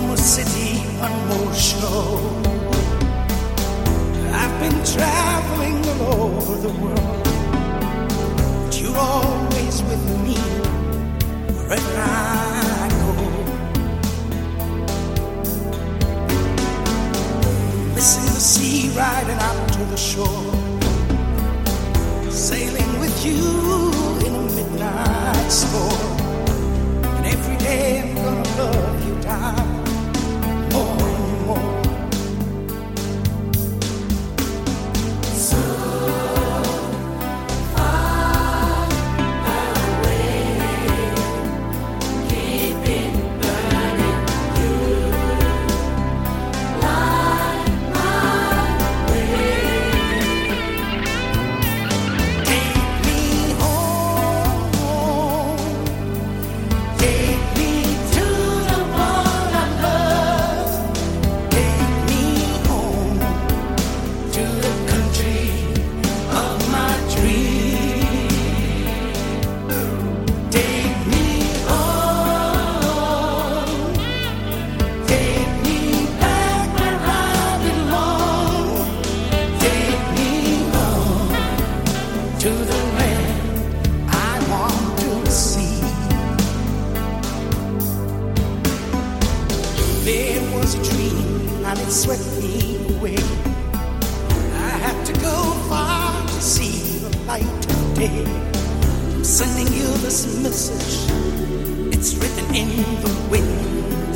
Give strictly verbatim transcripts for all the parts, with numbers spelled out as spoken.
more city, one more show. I've been traveling all over the world, but you're always with me wherever I go. Missing the sea, riding out to the shore, sailing with you in a midnight storm. And every day I'm gonna love you, darling, more and more. It swept me away. I have to go far to see the light of day. I'm sending you this message. It's written in the winds.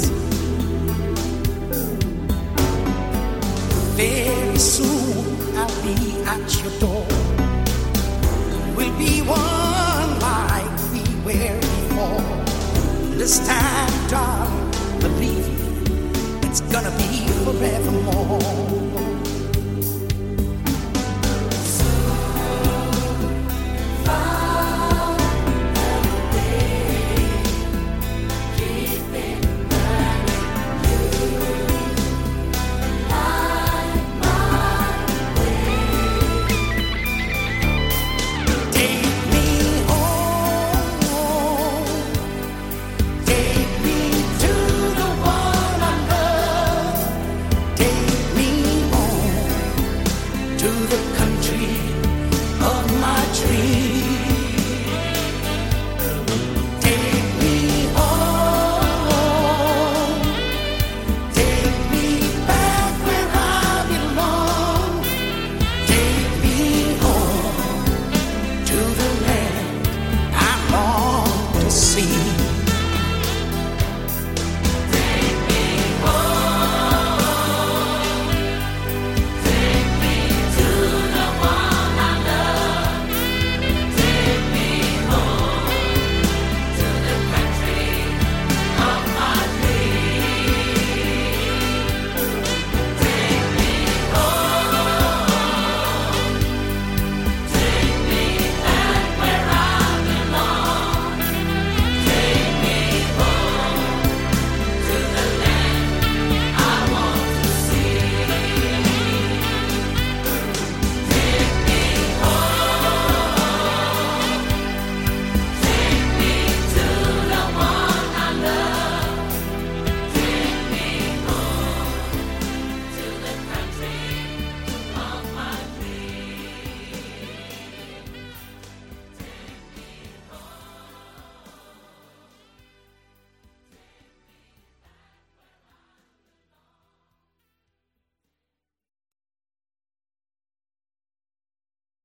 Very soon I'll be at your door. We'll be one like we were before. This time, darling,